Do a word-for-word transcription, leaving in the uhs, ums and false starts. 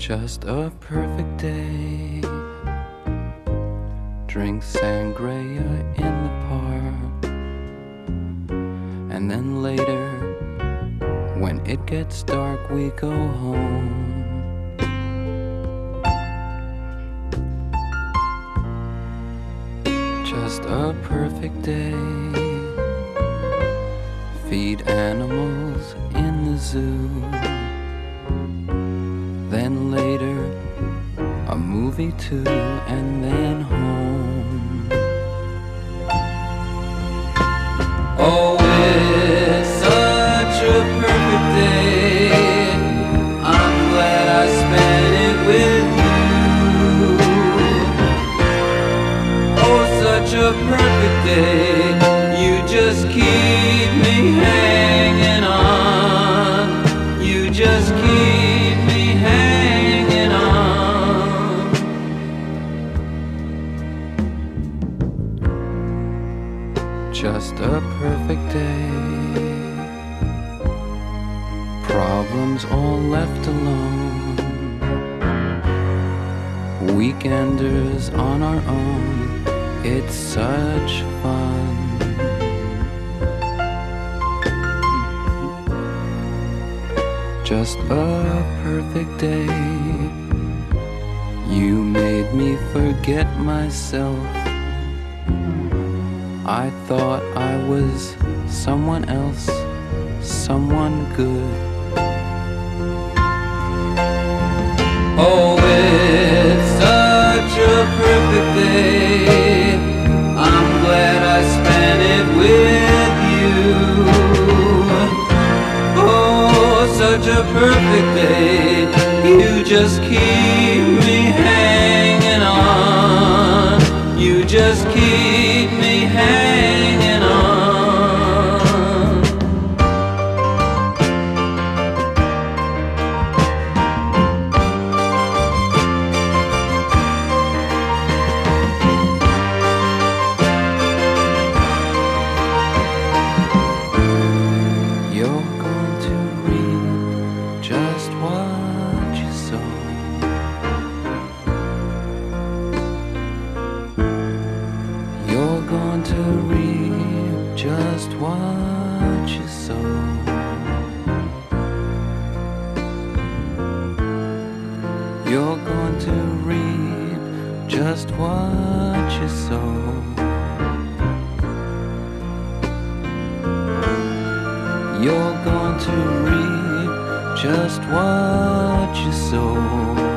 Just a perfect day. Drink sangria in the park, and then later, when it gets dark, we go home. Just a perfect day. Feed animals in the zoo. Then later, a movie too, and then home. Oh, it's such a perfect day. I'm glad I spent it with you. Oh, such a perfect day. You just keep me hanging on. You just keep me hanging on. Just a perfect day. Problems all left alone. Weekenders on our own. It's such fun. Just a perfect day. You made me forget myself. I thought I was someone else, someone good. Oh, it's such a perfect day. I'm glad I spent it with you. Oh, such a perfect day. You just keep me hanging on. You just keep me hanging on. You're going to reap just what you sow. You're going to reap just what you sow. You're going to reap just what you sow. You're going to reap just what you sow.